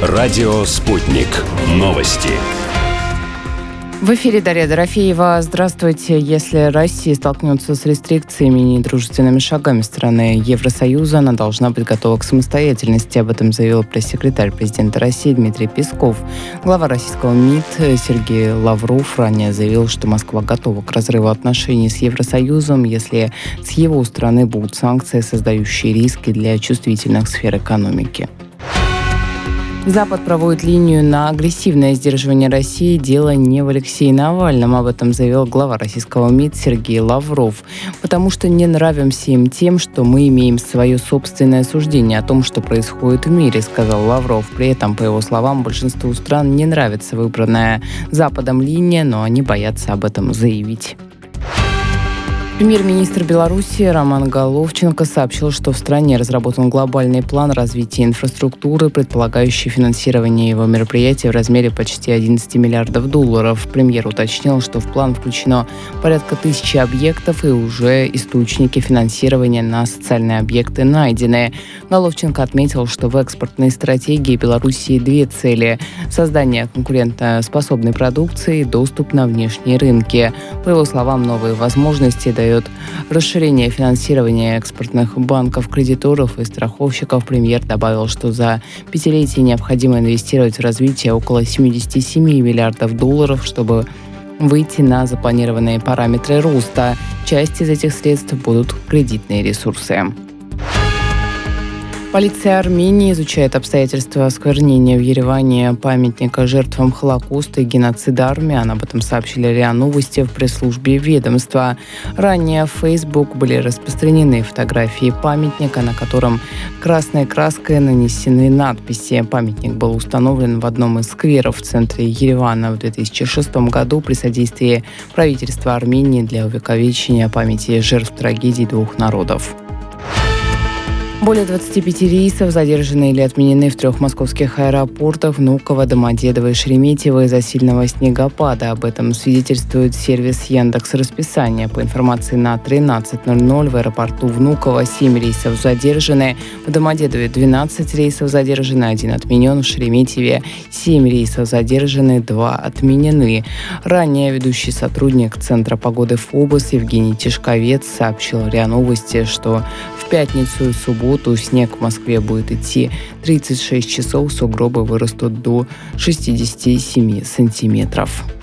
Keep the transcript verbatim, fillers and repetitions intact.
Радио «Спутник». Новости. В эфире Дарья Дорофеева. Здравствуйте. Если Россия столкнется с рестрикциями и недружественными шагами страны Евросоюза, она должна быть готова к самостоятельности. Об этом заявил пресс-секретарь президента России Дмитрий Песков. Глава российского МИД Сергей Лавров ранее заявил, что Москва готова к разрыву отношений с Евросоюзом, если с его стороны будут санкции, создающие риски для чувствительных сфер экономики. Запад проводит линию на агрессивное сдерживание России. Дело не в Алексее Навальном. Об этом заявил глава российского МИД Сергей Лавров. Потому что не нравимся им тем, что мы имеем свое собственное суждение о том, что происходит в мире, сказал Лавров. При этом, по его словам, большинству стран не нравится выбранная Западом линия, но они боятся об этом заявить. Премьер-министр Беларуси Роман Головченко сообщил, что в стране разработан глобальный план развития инфраструктуры, предполагающий финансирование его мероприятий в размере почти одиннадцати миллиардов долларов. Премьер уточнил, что в план включено порядка тысячи объектов и уже источники финансирования на социальные объекты найдены. Головченко отметил, что в экспортной стратегии Беларуси две цели – создание конкурентоспособной продукции и доступ на внешние рынки. По его словам, новые возможности дают расширение финансирования экспортных банков, кредиторов и страховщиков. Премьер добавил, что за пятилетие необходимо инвестировать в развитие около семьдесят семь миллиардов долларов, чтобы выйти на запланированные параметры роста. Часть из этих средств будут кредитные ресурсы. Полиция Армении изучает обстоятельства осквернения в Ереване памятника жертвам Холокоста и геноцида армян. Об этом сообщили РИА Новости в пресс-службе ведомства. Ранее в Facebook были распространены фотографии памятника, на котором красной краской нанесены надписи. Памятник был установлен в одном из скверов в центре Еревана в две тысячи шестом году при содействии правительства Армении для увековечения памяти жертв трагедий двух народов. Более двадцати пяти рейсов задержаны или отменены в трех московских аэропортах Внуково, Домодедово и Шереметьево из-за сильного снегопада. Об этом свидетельствует сервис Яндекс.Расписание. По информации на тринадцать ноль ноль в аэропорту Внуково семь рейсов задержаны, в Домодедове двенадцать рейсов задержаны, один отменен, в Шереметьеве семь рейсов задержаны, два отменены. Ранее ведущий сотрудник Центра погоды ФОБОС Евгений Тишковец сообщил РИА Новости, что в пятницу и субботу снег в Москве будет идти тридцать шесть часов, сугробы вырастут до шестидесяти семи сантиметров.